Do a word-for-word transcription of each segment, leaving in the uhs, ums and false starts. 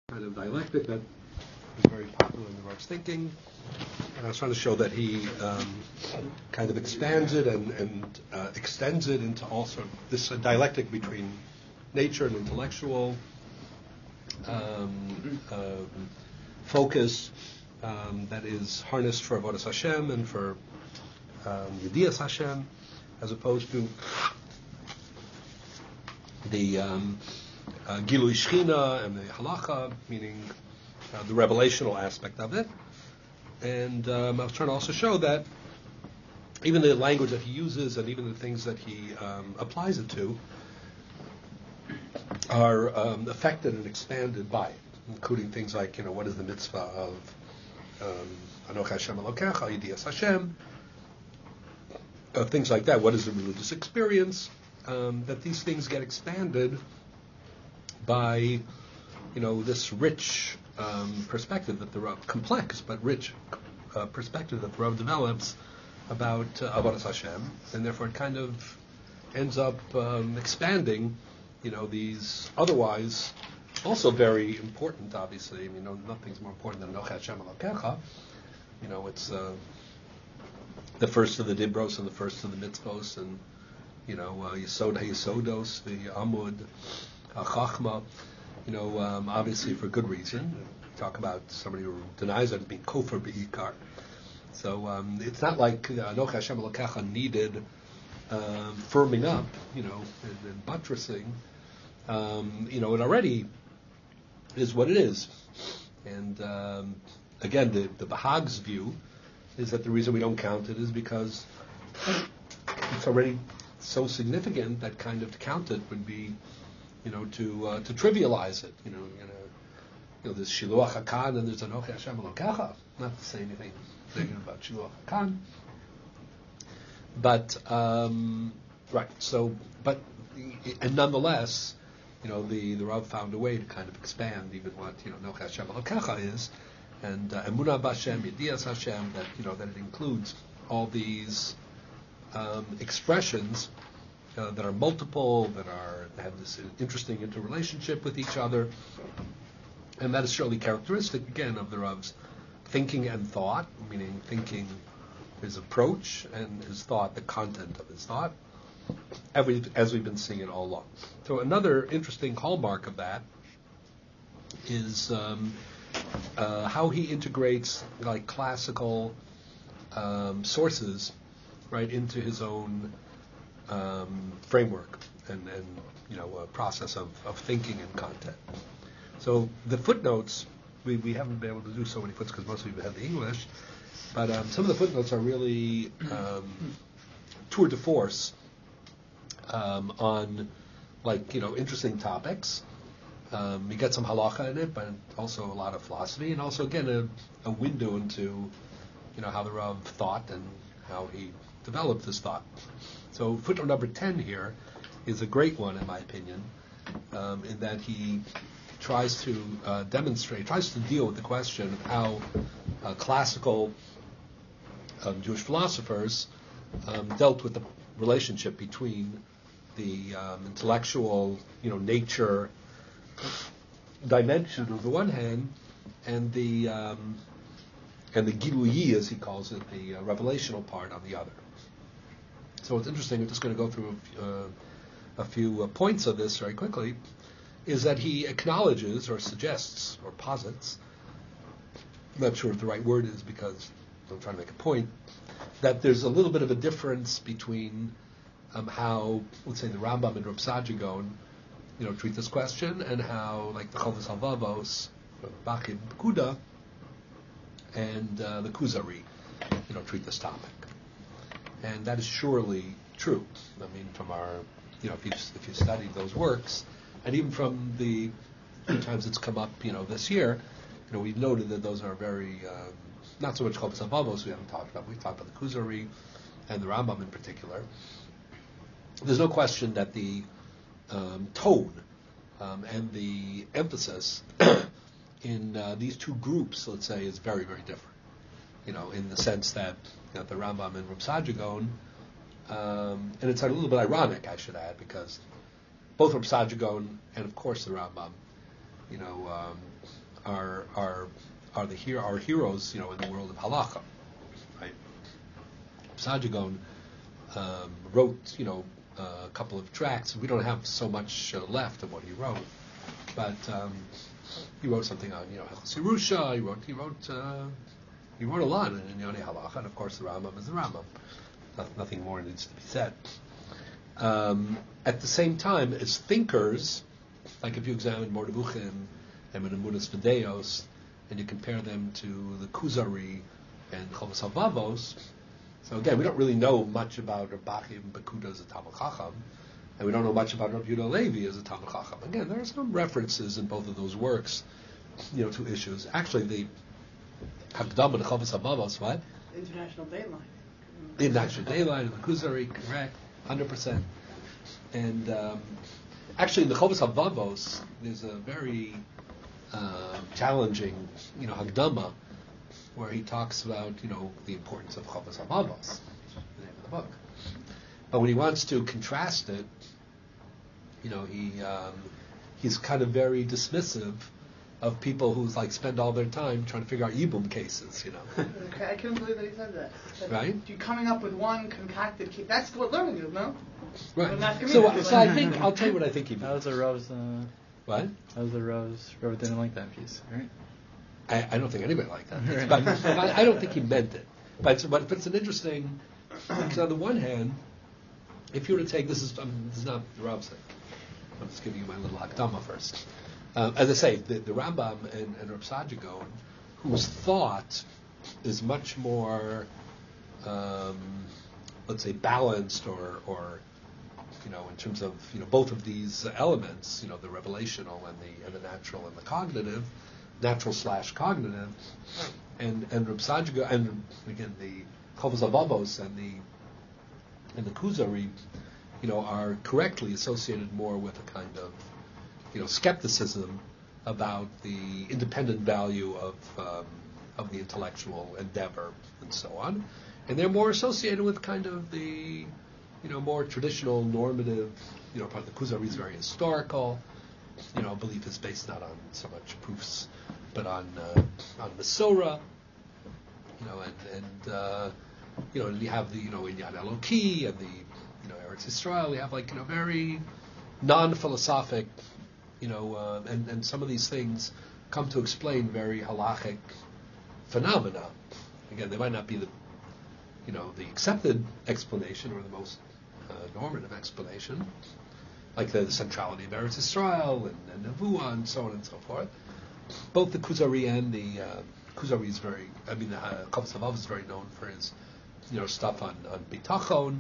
kind of dialectic that is very popular in the Rav's thinking. And I was trying to show that he um, kind of expands it and, and uh, extends it into also this uh, dialectic between nature and intellectual um, uh, focus um, that is harnessed for Avodas Hashem and for um, Yedias Hashem, as opposed to the um, uh, Gilui Shechina and the Halacha, meaning uh, the revelational aspect of it. And um, I was trying to also show that even the language that he uses and even the things that he um, applies it to are um, affected and expanded by it, including things like, you know, what is the mitzvah of Anoch Hashem Elokecha, Yedias Hashem, uh, things like that. What is the religious experience? Um, that these things get expanded by, you know, this rich um, perspective that the Rav, complex but rich uh, perspective that the Rav develops about uh, Avodas Hashem, and therefore it kind of ends up um, expanding, you know, these otherwise also very important, obviously. I mean, no, nothing's more important than Anoch Hashem Elokecha. You know, it's uh, the first of the Dibros and the first of the Mitzvos, and you know, uh, Yesod HaYesodos, the Amud, HaChachma, you know, um, obviously for good reason. We talk about somebody who denies it as being kofar be'ikar. So um, it's not like Anoch Hashem Elokecha needed um, firming up, you know, and, and buttressing. Um, you know, it already is what it is. And um, again, the, the Bahag's view is that the reason we don't count it is because it's already so significant that kind of to count it would be, you know, to uh, to trivialize it. You know, you know, you know there's Shiluach HaKan and there's Anoch Hashem Elokecha. Not to say anything negative about Shiluach HaKan, but um, right. So, but and nonetheless, you know, the the Rav found a way to kind of expand even what, you know, Anoch Hashem Elokecha is, and uh, Emunah B'Hashem, Yedias Hashem, that, you know, that it includes all these Um, expressions uh, that are multiple, that are have this interesting interrelationship with each other, and that is surely characteristic again of the Rav's thinking and thought, meaning thinking his approach and his thought, the content of his thought, every, as we've been seeing it all along. So another interesting hallmark of that is um, uh, how he integrates like classical um, sources right into his own um, framework and, and you know a process of, of thinking and content. So the footnotes, we, we haven't been able to do so many footnotes because most of you have the English, but um, some of the footnotes are really um, tour de force um, on like you know interesting topics. Um, you get some halacha in it, but also a lot of philosophy, and also again a, a window into you know how the Rav thought and how he developed this thought. So footnote number ten here is a great one, in my opinion, um, in that he tries to uh, demonstrate, tries to deal with the question of how uh, classical um, Jewish philosophers um, dealt with the relationship between the um, intellectual, you know, nature dimension on the one hand, and the um, and the Giluyi, as he calls it, the uh, revelational part on the other. So it's interesting, I'm just going to go through a, uh, a few uh, points of this very quickly, is that he acknowledges or suggests or posits, I'm not sure if the right word is because I'm trying to make a point, that there's a little bit of a difference between um, how, let's say, the Rambam and Reb Saadia Gaon, you know, treat this question, and how, like, the Chovos HaLevavos, Bachim Pekuda, and uh, the Kuzari, you know, treat this topic. And that is surely true. I mean, from our, you know, if you if you study those works, and even from the few times it's come up, you know, this year, you know, we've noted that those are very, um, not so much Chovos HaLevavos we haven't talked about. We've talked about the Kuzari and the Rambam in particular. There's no question that the um, tone um, and the emphasis in uh, these two groups, let's say, is very, very different. You know, in the sense that you know, the Rambam and Reb Saadia Gaon, um, and it's a little bit ironic, I should add, because both Reb Saadia Gaon and, of course, the Rambam, you know, um, are are are the hero, our heroes, you know, in the world of halacha, right? Sajagon um, wrote, you know, uh, a couple of tracts. We don't have so much uh, left of what he wrote, but um, he wrote something on, you know, Hilchos Yerusha. He wrote, he wrote, uh, he wrote a lot in Yonei Halacha, and of course the Rambam is the Rambam. No, nothing more needs to be said. Um, at the same time, as thinkers, like if you examine Mordechai and Emunas V'Deos, and you compare them to the Kuzari and Chovos HaLevavos, so again, we don't really know much about Rabbi Ibn Bekuda as a Talmid Chacham, and we don't know much about Rabbi Yehuda Levi as a Talmid Chacham. Again, there are some references in both of those works, you know, to issues. Actually, the Hakdama and Chovos HaLevavos, what? International Daylight. The International Daylight and the Kuzari, correct, one hundred percent. And um, actually, in the Chovos HaLevavos, there's a very uh, challenging, you know, Hakdama, where he talks about, you know, the importance of Chovos HaLevavos, the name of the book. But when he wants to contrast it, you know, he um, he's kind of very dismissive of people who like spend all their time trying to figure out Yibum cases, you know. Okay, I couldn't believe that he said that. that Right? You coming up with one compacted key. That's what learning is, no? Right. Well, So, uh, so I think I'll tell you what I think he That means. was a Rose. Uh, What? that was a Rose. Rose didn't like that piece, right? I, I don't think anybody liked that. But, but I don't think he meant it. But it's, but, but it's an interesting. Because on the one hand, if you were to take this is um, this is not the Rav's thing. I'm just giving you my little Hakdama first. Um, as I say, the, the Rambam and, and Rav Saadia Gaon, whose thought is much more, um, let's say, balanced or, or, you know, in terms of, you know, both of these elements, you know, the revelational and the and the natural and the cognitive, natural slash cognitive, and and Rav Saadia Gaon, and again the Chovos HaLevavos and the and the Kuzari, you know, are correctly associated more with a kind of, you know, skepticism about the independent value of um, of the intellectual endeavor and so on, and they're more associated with kind of the, you know, more traditional normative, you know, part of the Kuzari is very historical, you know, belief is based not on so much proofs, but on uh, on Masorah, you know, and and uh, you know, and you have the, you know, Inyan Eloki and the, you know, Eretz Yisrael, you have like, you know, very non-philosophic, you know, uh, and, and some of these things come to explain very halachic phenomena. Again, they might not be the, you know, the accepted explanation or the most uh, normative explanation, like the, the centrality of Eretz Yisrael and, and Nevuah and so on and so forth. Both the Kuzari and the uh, Kuzari is very, I mean, uh, Chovos HaLevavos is very known for his, you know, stuff on, on Bitachon,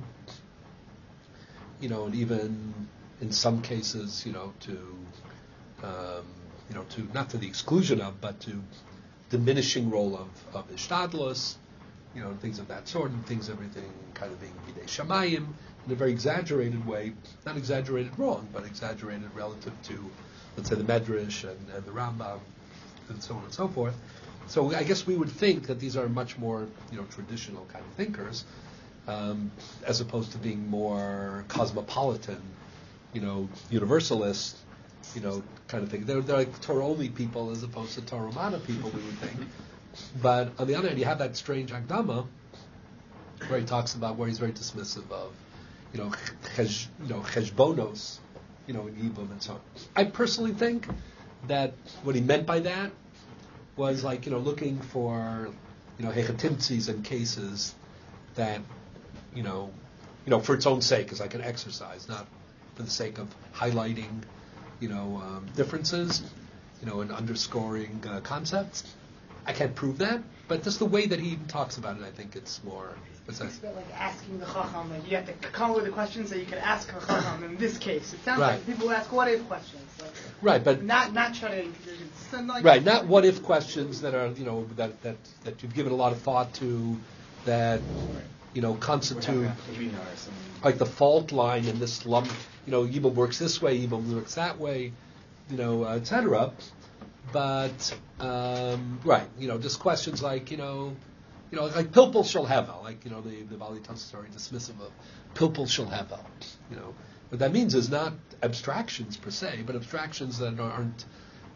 you know, and even in some cases, you know, to, um, you know, to, not to the exclusion of, but to diminishing role of, of Ishtadlus, you know, and things of that sort, and things, everything kind of being Bidei Shamayim, in a very exaggerated way, not exaggerated wrong, but exaggerated relative to, let's say, the Medrash and, and the Rambam, and so on and so forth. So I guess we would think that these are much more, you know, traditional kind of thinkers, um, as opposed to being more cosmopolitan, you know, universalist, you know, kind of thing. They're, they're like Torah-only people as opposed to Torah-mana people, we would think. But on the other hand, you have that strange Hakdama where he talks about, where he's very dismissive of, you know, ches, you know, cheshbonos, you know, in Yibum and so on. I personally think that what he meant by that was like, you know, looking for, you know, hechatimtzis and cases that, you know, you know, for its own sake, as like an exercise, not for the sake of highlighting, you know, um, differences, you know, and underscoring uh, concepts. I can't prove that, but just the way that he even talks about it, I think it's more. What's that? It's about like asking the Chacham. Like you have to come up with the questions that you can ask a Chacham in this case. It sounds Right. like people who ask what if questions. Like, Right, but not not trying to like, right, not what if questions that are, you know, that, that, that you've given a lot of thought to, that, you know, constitute like the fault line in this lump. You know, Yibum works this way, Yibum works that way, you know, uh, et cetera. But um, right, you know, just questions like, you know, you know, like Pilpul shel hevel, like, you know, the the Bali Tos is very dismissive of Pilpul shel hevel. You know, what that means is not abstractions per se, but abstractions that aren't,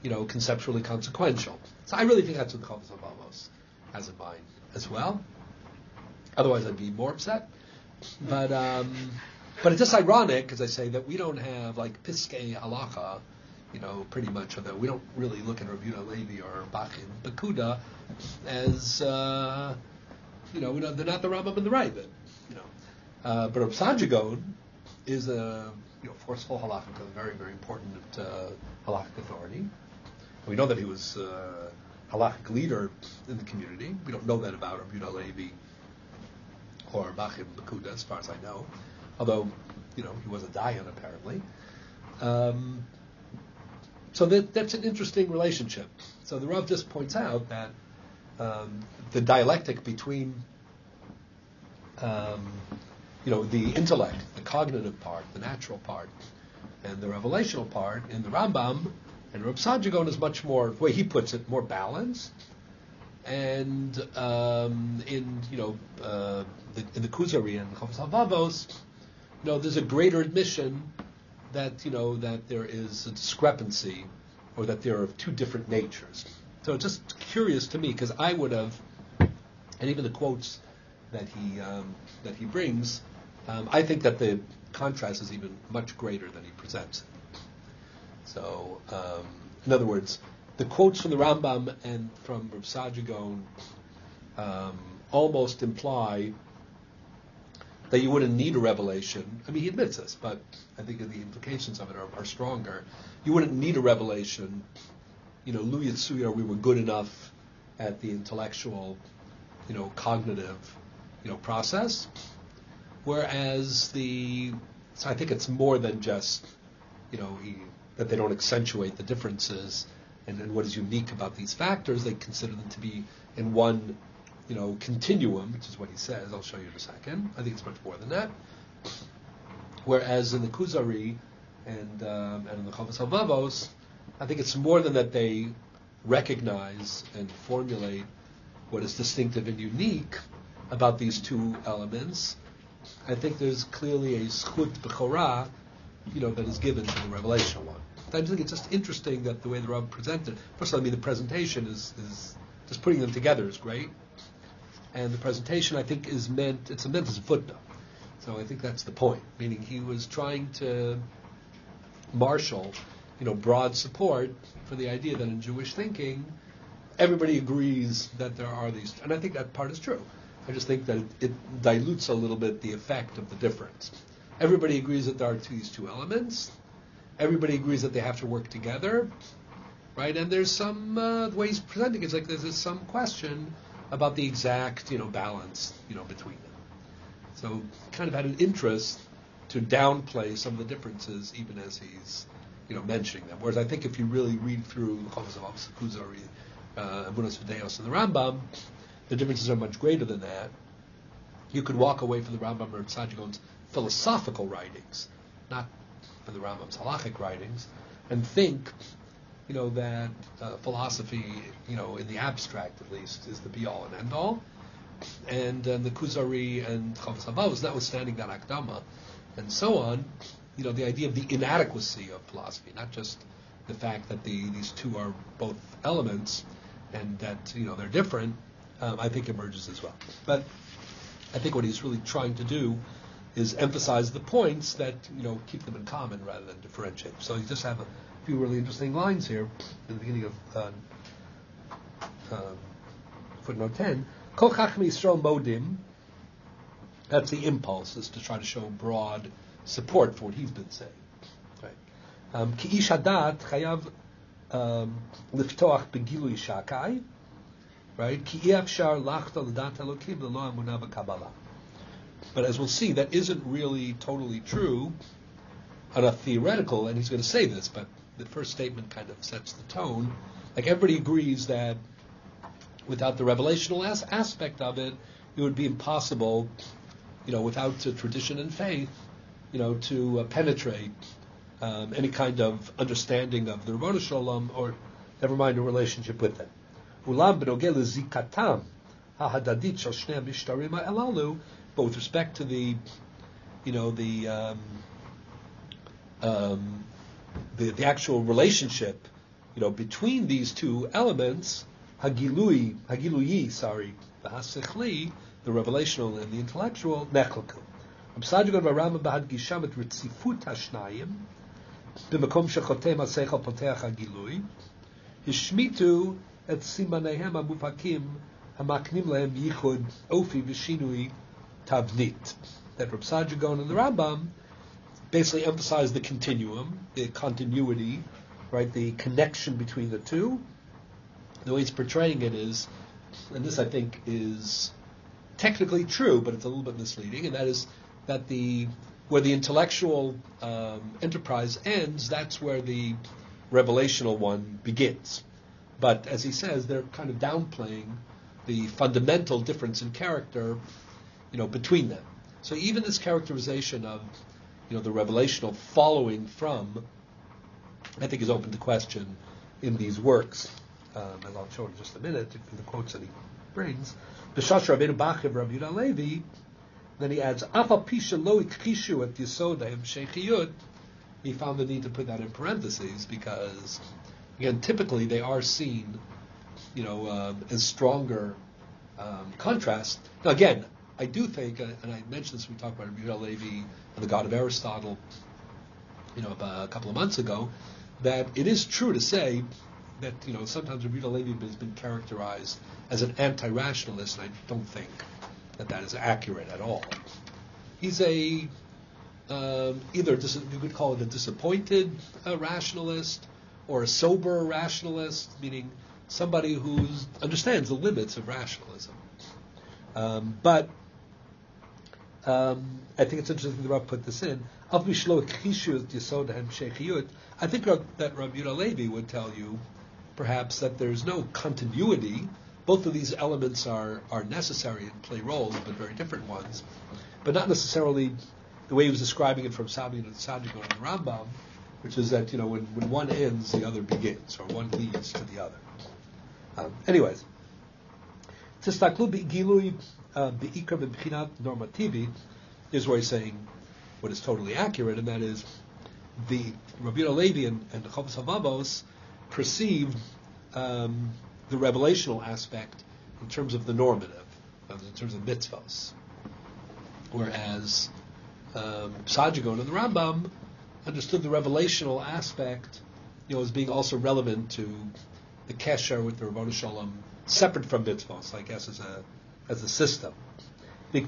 you know, conceptually consequential. So I really think that's what the Chovos HaLevavos has in mind as well. Otherwise, I'd be more upset. But um, but it's just ironic, as I say, that we don't have like Piskei Halacha, you know, pretty much, although we don't really look at Rabbi Yehuda Levi or Bachim Bekuda as, uh, you know, we don't, they're not the Rambam and the Ravid, you know. Uh, but Reb Saadia Gaon is a, you know, forceful halachic, a very, very important uh, halachic authority. We know that he was uh, a halachic leader in the community. We don't know that about Rabbi Yehuda Levi or Bachim Bekuda, as far as I know. Although, you know, he was a Dayan, apparently. Um, so that, that's an interesting relationship. So the Rav just points out that um, the dialectic between, um, you know, the intellect, the cognitive part, the natural part, and the revelational part in the Rambam and Reb Saadia Gaon is much more, the way he puts it, more balanced. And um, in, you know, uh, the, in the Kuzari and Chovos HaLevavos, you know, there's a greater admission that, you know, that there is a discrepancy or that there are two different natures. So it's just curious to me, because I would have, and even the quotes that he um, that he brings, um, I think that the contrast is even much greater than he presents it. So, um, in other words, the quotes from the Rambam and from Reb Saadia Gaon um, almost imply that you wouldn't need a revelation. I mean, he admits this, but I think the implications of it are, are stronger. You wouldn't need a revelation. You know, Lu Yitzuya, we were good enough at the intellectual, you know, cognitive, you know, process. Whereas the, so I think it's more than just, you know, he, that they don't accentuate the differences and, and what is unique about these factors. They consider them to be in one, you know, continuum, which is what he says. I'll show you in a second. I think it's much more than that. Whereas in the Kuzari and um, and in the Chovos HaLevavos, I think it's more than that they recognize and formulate what is distinctive and unique about these two elements. I think there's clearly a schut b'chorah, you know, that is given to the revelational one. I just think it's just interesting that the way the Rav presented. First of all, I mean, the presentation is, is just putting them together is great. And the presentation, I think, is meant, it's meant as a footnote. So I think that's the point. Meaning he was trying to marshal, you know, broad support for the idea that in Jewish thinking, everybody agrees that there are these, and I think that part is true. I just think that it, it dilutes a little bit the effect of the difference. Everybody agrees that there are two, these two elements. Everybody agrees that they have to work together, right? And there's some, uh, the way he's presenting it is like there's some question about the exact, you know, balance, you know, between them. So kind of had an interest to downplay some of the differences, even as he's, you know, mentioning them. Whereas I think if you really read through Chovos HaLevavos, Kuzari, uh, Emunos V'Deos, and the Rambam, the differences are much greater than that. You could walk away from the Rambam or Saadia Gaon's philosophical writings, not from the Rambam's halachic writings, and think, you know, that uh, philosophy, you know, in the abstract at least, is the be-all and end-all. And uh, the Kuzari and Chovos HaLevavos, notwithstanding that Akdama, and so on, you know, the idea of the inadequacy of philosophy, not just the fact that the, these two are both elements and that, you know, they're different, um, I think emerges as well. But I think what he's really trying to do is emphasize the points that, you know, keep them in common rather than differentiate. So you just have a few really interesting lines here in the beginning of uh, uh, footnote ten. Kol Chachmei Yisrael Modim, that's the impulse, is to try to show broad support for what he's been saying. Right? Ki ish hadat chayav liftoach begilui shakai, right? Ki efshar lachta l'dat Elokim l'lo amunah b'Kabbalah. But as we'll see, that isn't really totally true on a theoretical, and he's going to say this, but the first statement kind of sets the tone. Like everybody agrees that without the revelational as- aspect of it, it would be impossible, you know, without uh, tradition and faith, you know, to uh, penetrate um, any kind of understanding of the Ribono Shel Olam, or never mind a relationship with them. Ulam b'nogeh lezikatam hahadadit shel shnei hamishtarim ha'elalu. But with respect to the, you know, the um, um, the, the actual relationship you know, between these two elements, hagilui, hagiluyi, sorry, v'hasechli, the revelational and the intellectual, nechelku. Reb Saadia Gaon Rambam bahadgisham et ritzifut hashnayim, b'makom shechotem hasechel potech hagilui, hishmitu et simanehem hamupakim hamaknim lehem yichud ofi v'shinui tavnit. That Reb Saadia Gaon and the Rambam basically emphasize the continuum, the continuity, right, the connection between the two. The way he's portraying it is, and this I think is technically true, but it's a little bit misleading, and that is that the where the intellectual um, enterprise ends, that's where the revelational one begins. But as he says, they're kind of downplaying the fundamental difference in character, you know, between them. So even this characterization of, you know, the revelational following from, I think is open to question in these works. Um, and I'll show in just a minute in the quotes that he brings. B'shash Rabbeinu Bachiv Rabbi Yehuda Levi, then he adds, Afal pisha lo ikchishu et yisodaim sheichiyut. He found the need to put that in parentheses because, again, typically they are seen, you know, um, as stronger um, contrast. Now, again, I do think, uh, and I mentioned this when we talked about Rabbi Yehuda Levi and the God of Aristotle, you know, about a couple of months ago, that it is true to say that, you know, sometimes Rabbi Yehuda Levi has been characterized as an anti-rationalist, and I don't think that that is accurate at all. He's a um, either dis- you could call it a disappointed uh, rationalist or a sober rationalist, meaning somebody who understands the limits of rationalism. Um, but um, I think it's interesting that Rav put this in. I think that Rabbi Yehuda Levi would tell you, perhaps, that there's no continuity. Both of these elements are, are necessary and play roles, but very different ones. But not necessarily the way he was describing it from Sabian and Saadia Gaon and the Rambam, which is that, you know, when, when one ends, the other begins, or one leads to the other. Um, anyways, Tistaklu Gilui Be'ikar B'Bchinat Normativi is where he's saying what is totally accurate, and that is the Rabbi Yehuda Levi and, and the Chovos HaLevavos perceived um, the revelational aspect in terms of the normative, in terms of mitzvahs, whereas um, Saadia Gaon and the Rambam understood the revelational aspect, you know, as being also relevant to the kesher with the Ribbono Shel Olam, separate from mitzvahs, I guess, as a as a system. That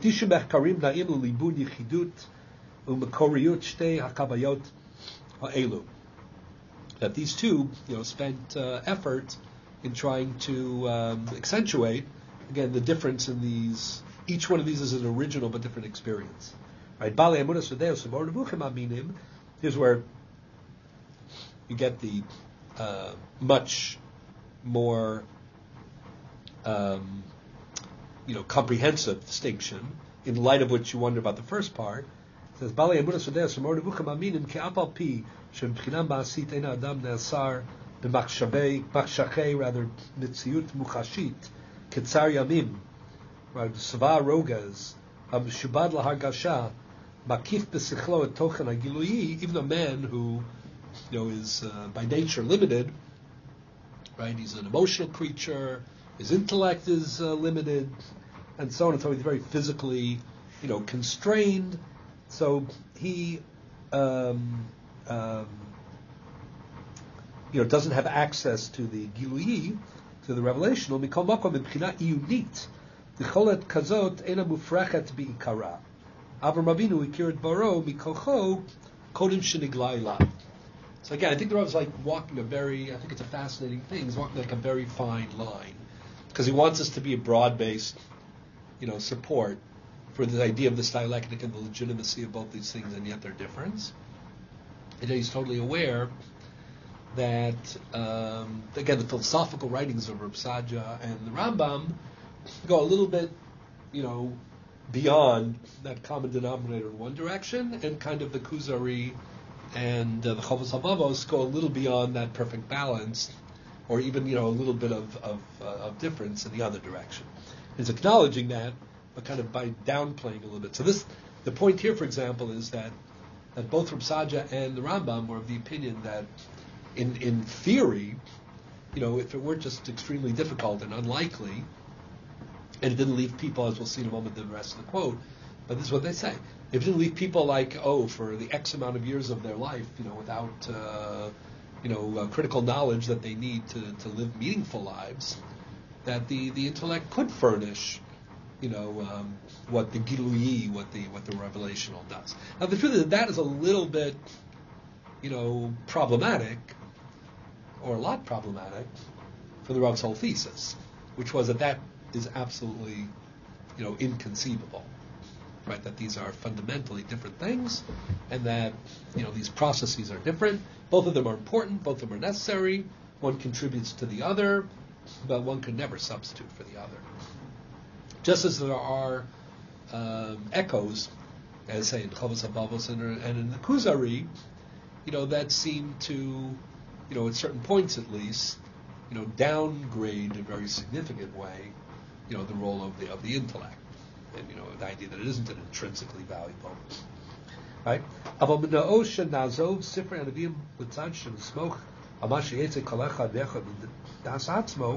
these two, you know, spent uh, effort in trying to um, accentuate, again, the difference in these. Each one of these is an original but different experience. Right? Here's where you get the uh, much more, um, you know, comprehensive distinction, in light of which you wonder about the first part. It says, Bali Emunas V'Deus V'Mor Nevuchim Aminim Ke'apal Pi Shem'Bchinam Ba'asit Ein Adam Ne'asar B'Machshavei Machshachei rather Mitziut Muchashit Ketzar Yamim rather Seva Rogas Shubad Lahargasha Makif B'Sichlo Et Tochen HaGiluyi. Even a man who, you know, is uh, by nature limited, right? He's an emotional creature. His intellect is uh, limited, and so on and so on. He's very physically, you know, constrained. So he, um, um, you know, doesn't have access to the giluyi, to the revelational. Mikol makom מבחינה עיונית, יכולת כזאת אינה מופרכת בעיקרה. Avram Avinu הכיר את בוראו מכוחו קודם שנגלה אליו. So again, I think the Rav is like walking a very, I think it's a fascinating thing. He's walking like a very fine line, because he wants us to be a broad-based, you know, support for the idea of this dialectic and the legitimacy of both these things, and yet their difference. And he's totally aware that, um, again, the philosophical writings of Reb Saadia and the Rambam go a little bit, you know, beyond that common denominator in one direction, and kind of the Kuzari and uh, the Chovos HaLevavos go a little beyond that perfect balance, or even, you know, a little bit of of, uh, of difference in the other direction. He's acknowledging that, but kind of by downplaying a little bit. So this, the point here, for example, is that that both Reb Saadia and the Rambam were of the opinion that, in in theory, you know, if it weren't just extremely difficult and unlikely, and it didn't leave people, as we'll see in a moment, the rest of the quote, but this is what they say. If it didn't leave people like, oh, for the X amount of years of their life, you know, without, uh, you know, uh, critical knowledge that they need to, to live meaningful lives, that the, the intellect could furnish, you know, um, what the Giluyi, what the what the revelational does. Now, the truth is that that is a little bit, you know, problematic, or a lot problematic, for the Rav's whole thesis, which was that that is absolutely, you know, inconceivable, right? That these are fundamentally different things, and that, you know, these processes are different. Both of them are important. Both of them are necessary. One contributes to the other, but one can never substitute for the other. Just as there are um, echoes, as say in Chovos HaBavos and, and in the Kuzari, you know, that seem to, you know, at certain points at least, you know, downgrade in a very significant way, you know, the role of the of the intellect, and you know, the idea that it isn't an intrinsically valuable, right? Aval mina'o shenazov sifrei hanavim b'tzad shenismoch al ma sheyetzei kol echad ve'echad das atzmo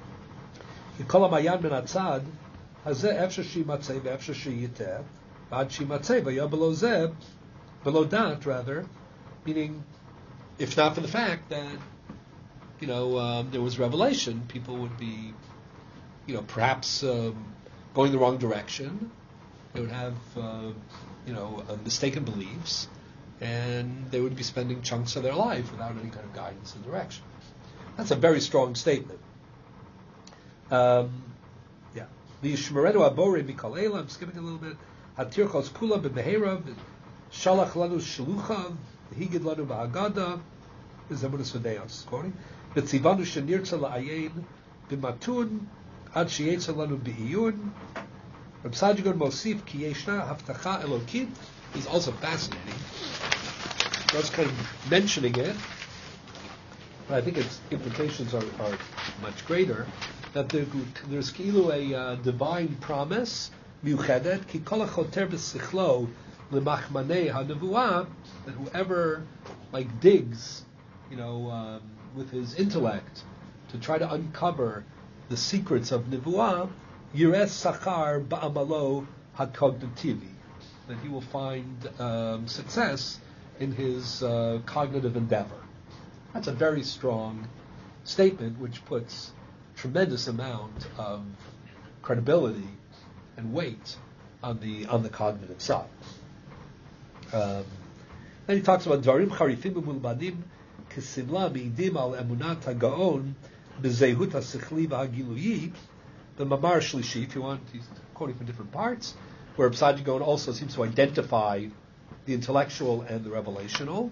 yikol hamayan min hatzad hazeh efshar shimatzei ve'efshar sheyiteh v'ad shimatzei v'yah below zeh below dat rather, meaning if not for the fact that, you know, um, there was revelation, people would be, you know, perhaps um, going the wrong direction. They would have, uh, you know, uh, mistaken beliefs, and they would be spending chunks of their life without any kind of guidance and direction. That's a very strong statement. Um, yeah. The Shmerenu Abore Mikol Eila, I'm skipping a little bit. Hatirchos Kula b'Mehera, Shalach Lanu Shalucha, Higid Lanu Ba'agada, is Emunas Vedeos, quoting. B'tzivanu Shenirtza La'ayin, B'matun, Ad Sheyetza Lanu B'iyun. Reb Sajigon Mosif Ki Yeshna Haftacha Elokit is also fascinating. I was kind of mentioning it, but I think its implications are, are much greater. That there, there's kilu a uh, divine promise, miuchedet, ki kol hachoter b'sichlo l'machmanei ha-nevuah, that whoever like digs, you know, um, with his intellect to try to uncover the secrets of nevuah, yires sachar ba'amalo ha-kognitivi, that he will find um, success in his uh, cognitive endeavor. That's a very strong statement, which puts tremendous amount of credibility and weight on the on the cognitive side. Um, then he talks about dvarim charifim umulbanim kesimla mi'idim al emunat hagaon b'zehut hasichli v'hagiluyi. The mamar shlishi, if you want, he's quoting from different parts, where Psaji Gaon also seems to identify the intellectual and the revelational.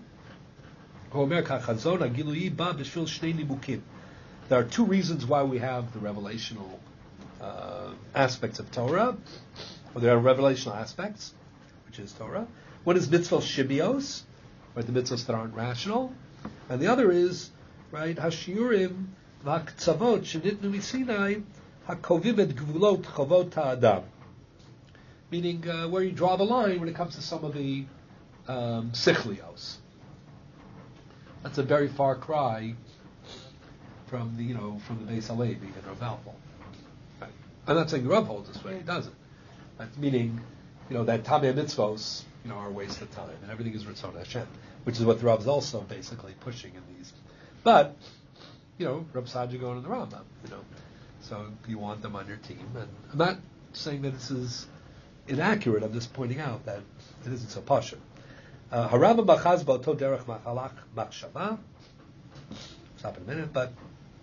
There are two reasons why we have the revelational uh, aspects of Torah, or there are revelational aspects, which is Torah. One is mitzvot shibios, right, the mitzvahs that aren't rational, and the other is, right, hashiurim v'haktzavot shenitnu misinai hakovim et gvulot chavot ha'adam, meaning uh, where you draw the line when it comes to some of the um, sichlios. That's a very far cry from the, you know, from the Beis Halevi and Rav Alpol. Right. I'm not saying the Rav holds this way; he doesn't. That's meaning, you know, that Tamei mitzvos, you know, are a waste of time, and everything is Ritzon Hashem, which is what the Rav is also basically pushing in these. But, you know, Rav Saji going in the Rambam, you know, so you want them on your team, and I'm not saying that this is inaccurate. I'm just pointing out that it isn't so pashut. Harambam bachaz ba'oto derech machalach machshava. Stop in a minute, but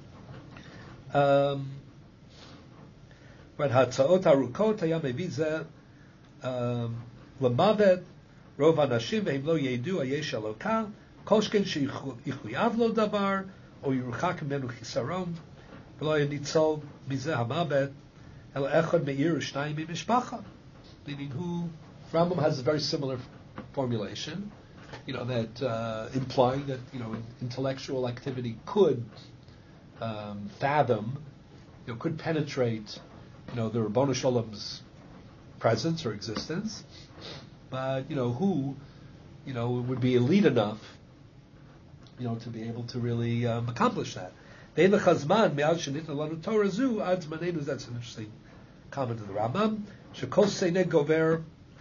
um, but hatzaot harukot hayam evize lemavet rov anashim ve'im lo yedu ayesh aloka koshken sheyichuyav lo davar o yirchak menu chisaron v'lo yenitzol mizeh hamavet el echad meir shnayim mimishpacha. Meaning, who Rambam has a very similar formulation, you know, that uh, implying that, you know, intellectual activity could um, fathom, you know, could penetrate, you know, the Ribono Shel Olam's presence or existence, but, you know, who, you know, would be elite enough, you know, to be able to really um, accomplish that. Ve'en lechazman me'al shenitna lanu Torah zu ad zmanenu. That's an interesting comment of the Rambam. Shekol seineh gover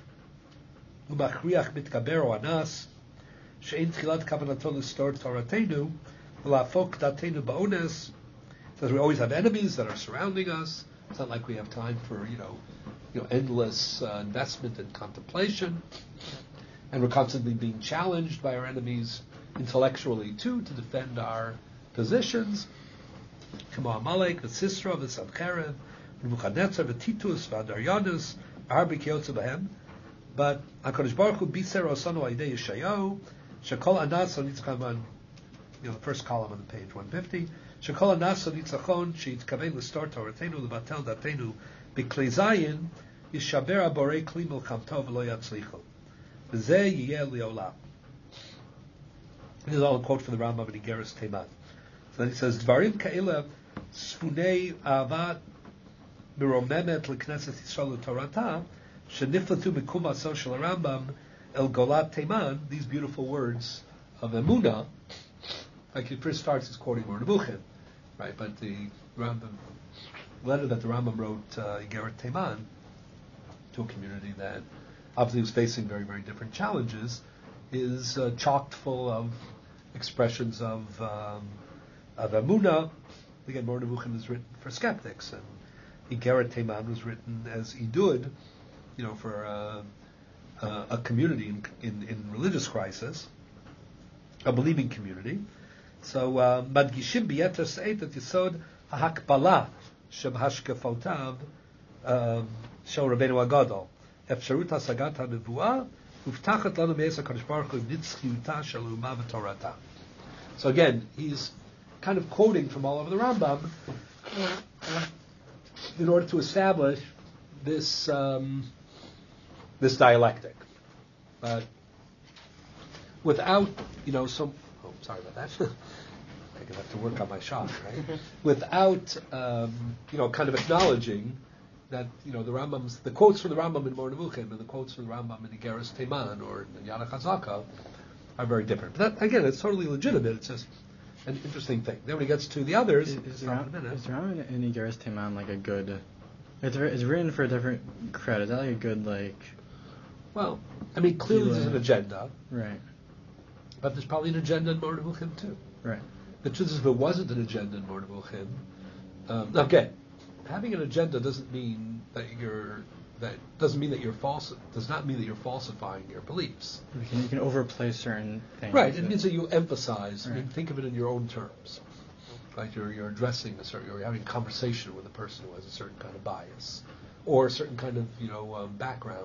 umachriach mitkaber o anas she'en tchilat kavanato l'stor Toratenu v'la'afok datenu ba'ones. Says we always have enemies that are surrounding us. It's not like we have time for you know, you know, endless uh, investment and contemplation, and we're constantly being challenged by our enemies intellectually too to defend our positions. Kamo Amalek, the Sisra, the Sancherib, the Nebuchadnezzar, the Titus, the Adaryanus, Arbi Kiyotze Behem. But HaKadosh Baruch Hu Biser Osanu Aidei Yeshayahu, Shekol Anas Onitzchaman, you know, the first column on page one fifty. Shekol Anas Onitzachon Sheitkaven L'Stor Toratenu L'Batel Datenu B'Klei Zayin Yishaber Aborei Kli Milcham Tov V'Lo Yatzlichu V'Zeh Yiyeh Li'olam. This is all a quote from the Rambam in Igeres Teiman. So then he says, Dvarim Ka'ila Sfunei Avat Miromemet L'Knesset Yisrael L'Torata Sheniflatu Mikum Aso Shel Rambam El Golat Teiman. These beautiful words of Emunah. Like he first starts, he's quoting Mor Nebuchim, right? But the Rambam letter that the Rambam wrote, uh, Igeres Teiman, to a community that obviously was facing very, very different challenges, is uh, chocked full of expressions of um, of Emunah. Again, Mor Nebuchim is written for skeptics, and Igeres Teiman was written as Idud, you know, for uh, uh, a community in, in, in religious crisis, a believing community. So, Madgishim biyeter seit at Yisod ha'hakbala shem hashkafotav shel Rabbeinu Agadol efsharut hasagat ha'nevuah uftachat lanu me'es HaKadosh Baruch Hu nitzchiyuta shel umah v'torata. So again, he's kind of quoting from all over the Rambam in order to establish this um, this dialectic, but without you know some. Oh, sorry about that. I'm gonna have to work on my shot, right? Without um, you know, kind of acknowledging that you know the Rambam's the quotes from the Rambam in Mor Nevuchim and the quotes from the Rambam in Igeres Teiman or in Yana Chazaka are very different. But that, again, it's totally legitimate. It's just an interesting thing. Then when he gets to the others, Is, is, the, in a Ram, minute. is the Rambam in Igeres Teiman like a good? It's it's written for a different crowd. Is that like a good like? Well, I mean, clearly You, uh, there's an agenda, Right. but there's probably an agenda in Mor Nevuchim too. Right. The truth is, if it wasn't an agenda in Mor Nevuchim, um, now again, having an agenda doesn't mean that you're that doesn't mean that you're false. Does not mean that you're falsifying your beliefs. You can you can overplay certain things. Right. It means that you emphasize. I mean, Right. think of it in your own terms. Like you're you're addressing a certain, you're having a conversation with a person who has a certain kind of bias or a certain kind of you know um, background,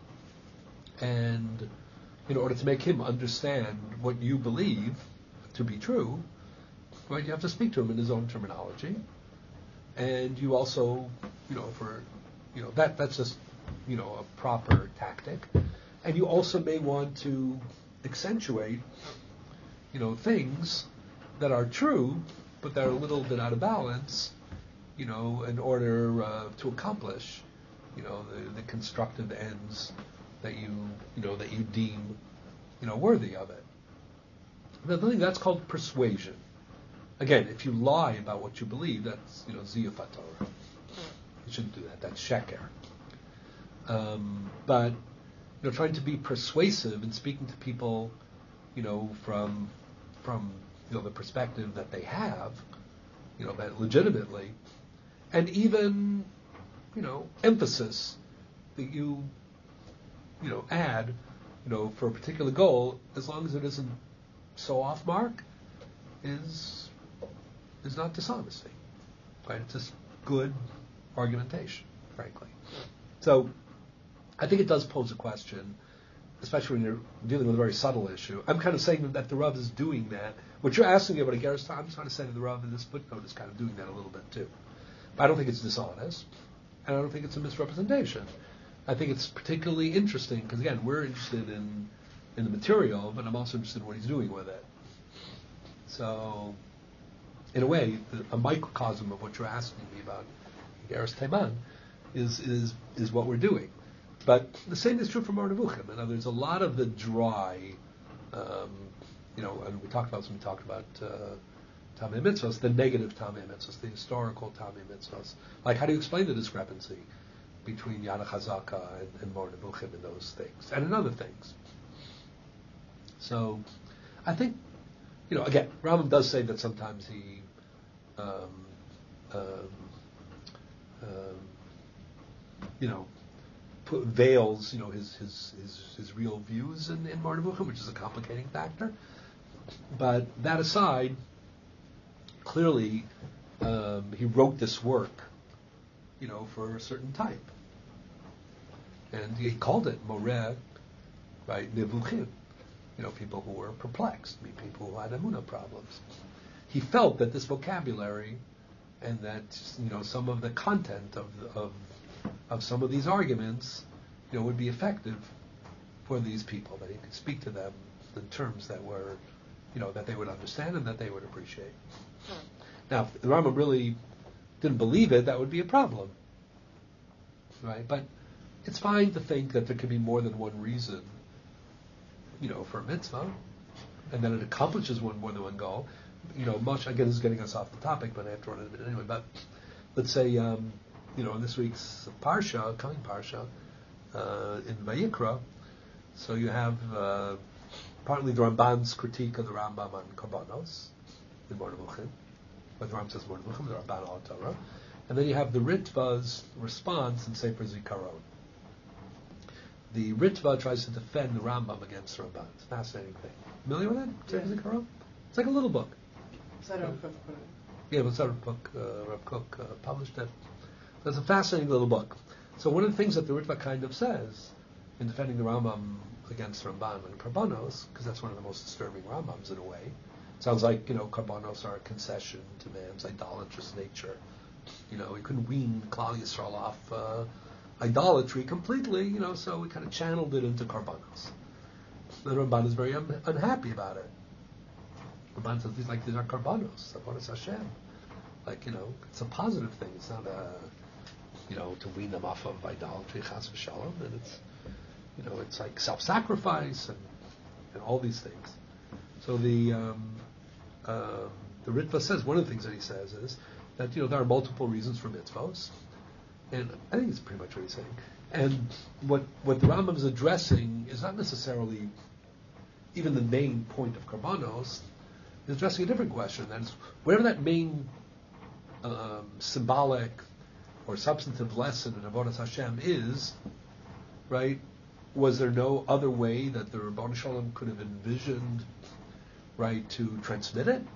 and in order to make him understand what you believe to be true, right, you have to speak to him in his own terminology, and you also, you know, for, you know, that that's just, you know, a proper tactic, and you also may want to accentuate, you know, things that are true, but that are a little bit out of balance, you know, in order uh, to accomplish, you know, the, the constructive ends that you, you know, that you deem, you know, worthy of it. I think that's called persuasion. Again, if you lie about what you believe, that's, you know, ziyafat Torah. You shouldn't do that. That's sheker. Um, but, you know, trying to be persuasive and speaking to people, you know, from, from, you know, the perspective that they have, you know, that legitimately, and even, you know, emphasis that you, you know, add, you know, for a particular goal, as long as it isn't so off mark, is is not dishonesty, right? It's just good argumentation, frankly. So, I think it does pose a question, especially when you're dealing with a very subtle issue. I'm kind of saying that the Rav is doing that. What you're asking me about Igeres Teiman, I'm trying to say that the Rav in this footnote is kind of doing that a little bit too. But I don't think it's dishonest, and I don't think it's a misrepresentation. I think it's particularly interesting because, again, we're interested in in the material, but I'm also interested in what he's doing with it. So, in a way, the, a microcosm of what you're asking me about Igeres Teiman is is is what we're doing. But the same is true for Mor Nevuchim. In other words, a lot of the dry, um, you know, and we talked about this when we talked about uh, Tamei Mitzvos, the negative Tamei Mitzvos, the historical Tamei Mitzvos. Like, how do you explain the discrepancy between Yana Chazaka and, and Mor Nevuchim in those things, and in other things? So, I think, you know, again, Rambam does say that sometimes he um, um, um, you know, put, veils, you know, his his his, his real views in, in Mor Nevuchim, which is a complicating factor. But that aside, clearly, um, he wrote this work, you know, for a certain type, and he called it Moreh, right, Nevuchim, you know, people who were perplexed, people who had emunah problems. He felt that this vocabulary and that, you know, some of the content of of of some of these arguments, you know, would be effective for these people, that he could speak to them in terms that were, you know, that they would understand and that they would appreciate. Now, if the Rambam really didn't believe it, that would be a problem, right? But it's fine to think that there can be more than one reason, you know, for a mitzvah, and that it accomplishes one more than one goal. You know, much, again, this is getting us off the topic, but I have to run in a minute anyway. But let's say, um, you know, in this week's Parsha, coming Parsha, uh, in Vayikra, so you have uh, partly the Ramban's critique of the Rambam on Karbanos, in Mor Nevuchim, where the Rambam says Mor Nevuchim, the Ramban al Torah, and then you have the Ritva's response in Sefer Zikaron. The Ritva tries to defend the Rambam against the Ramban. It's a fascinating thing. Familiar with that? Sefer Yeah. Zikaron? It's like a little book. So I don't put it. Yeah, but Rav Kook, uh, Rav Kook uh, published it. So it's a fascinating little book. So one of the things that the Ritva kind of says in defending the Rambam against Ramban and Karbanos, because that's one of the most disturbing Rambams in a way. Sounds like, you know, Karbanos are a concession to man's idolatrous nature. You know, he couldn't wean Klal Yisrael off uh, idolatry completely, you know, so we kind of channeled it into Karbanos. The Ramban is very un- unhappy about it. Ramban says these like these are Karbanos, Karbanos Hashem. Like, you know, it's a positive thing. It's not a, you know, to wean them off of idolatry, chas v'shalom, and it's, you know, it's like self-sacrifice and, and all these things. So the um, uh, the Ritva says, one of the things that he says is that, you know, there are multiple reasons for mitzvos, and I think it's pretty much what he's saying. And what what the Rambam is addressing is not necessarily even the main point of Karbanos. He's addressing a different question. That is, whatever that main um, symbolic or substantive lesson in Avodas Hashem is, right? Was there no other way that the Ribono Shel Olam could have envisioned, right, to transmit it?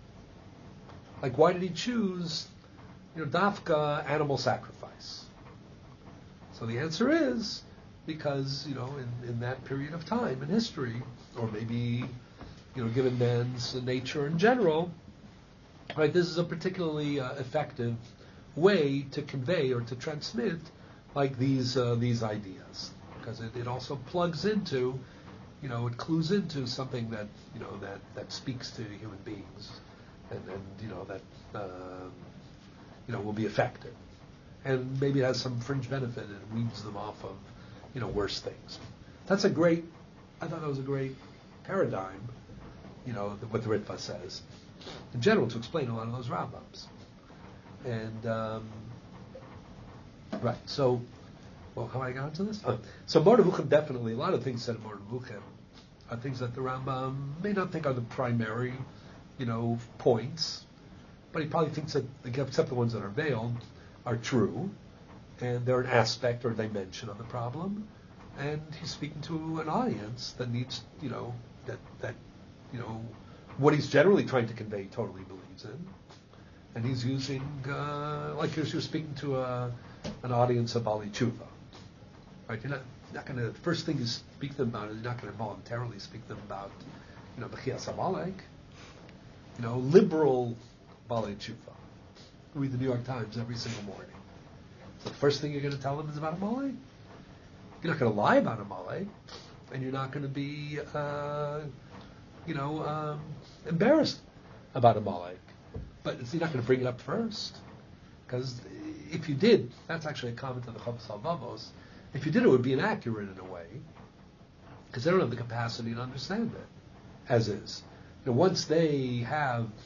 Like, why did he choose, you know, dafka animal sacrifice? So the answer is because, you know, in, in that period of time in history, or maybe, you know, given man's nature in general, right, this is a particularly uh, effective way to convey or to transmit, like, these uh, these ideas, because it, it also plugs into, you know, it clues into something that, you know, that, that speaks to human beings, and, and you know, that, um, you know, will be effective. And maybe it has some fringe benefit, and weeds them off of, you know, worse things. That's a great, I thought that was a great paradigm, you know, what the Ritva says, in general, to explain a lot of those Rambams. And, um, right, so, well, how I got into this? Uh, so Mor Nevuchim, definitely, a lot of things said in Mor Nevuchim are things that the Rambam may not think are the primary, you know, points, but he probably thinks that, except the ones that are veiled, are true, and they're an aspect or dimension of the problem, and he's speaking to an audience that needs, you know, that, that you know, what he's generally trying to convey totally believes in, and he's using, uh, like you're, you're speaking to a, an audience of Bali Tshuva, right? You're not, not going to, the first thing you speak to them about is you're not going to voluntarily speak to them about, you know, B'chias Amalek, you know, liberal Bali Tshuva. Read the New York Times every single morning. So the first thing you're going to tell them is about Amalek. You're not going to lie about Amalek, and you're not going to be, uh, you know, um, embarrassed about Amalek. But you're not going to bring it up first, because if you did, that's actually a comment on the Chavos Halvavos. If you did, it would be inaccurate in a way, because they don't have the capacity to understand it as is. You know, once they have,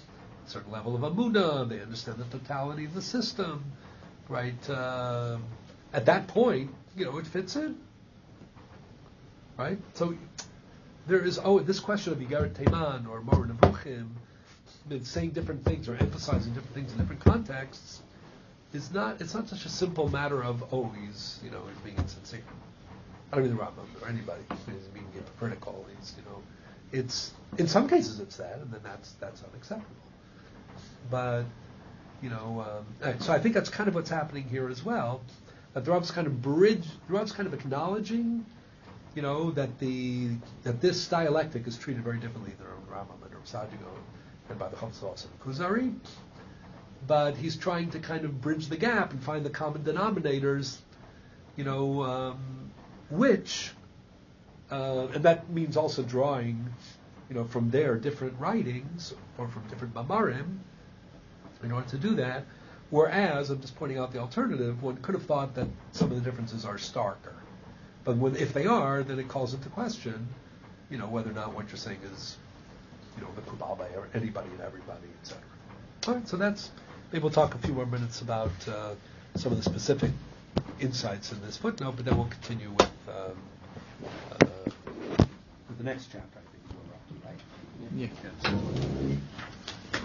a certain level of amunah, they understand the totality of the system, right? Uh, at that point, you know, it fits in, right? So there is, oh, this question of Yigaret Teiman or Moreh Nevuchim, saying different things or emphasizing different things in different contexts, is not, it's not such a simple matter of, oh, he's, you know, he's being insincere. I don't mean the Rambam or anybody, he's being hypocritical, he's, you know, it's, in some cases it's that, and then that's, that's unacceptable. But, you know, um, so I think that's kind of what's happening here as well, that the Rav's kind of bridge, the Rav's kind of acknowledging, you know, that the, that this dialectic is treated very differently in the Rambam and Rav Sadigo and by the Chavos and Kuzari, but he's trying to kind of bridge the gap and find the common denominators, you know, um, which, uh, and that means also drawing, you know, from their different writings or from different mamarim in order to do that. Whereas, I'm just pointing out the alternative, one could have thought that some of the differences are starker. But when, if they are, then it calls into question, you know, whether or not what you're saying is, you know, the Kubal by anybody and everybody, et cetera. All right, so that's, maybe we'll talk a few more minutes about uh, some of the specific insights in this footnote, but then we'll continue with, um, uh, with the next chapter, I think, we're up to, right? Yeah. Yes.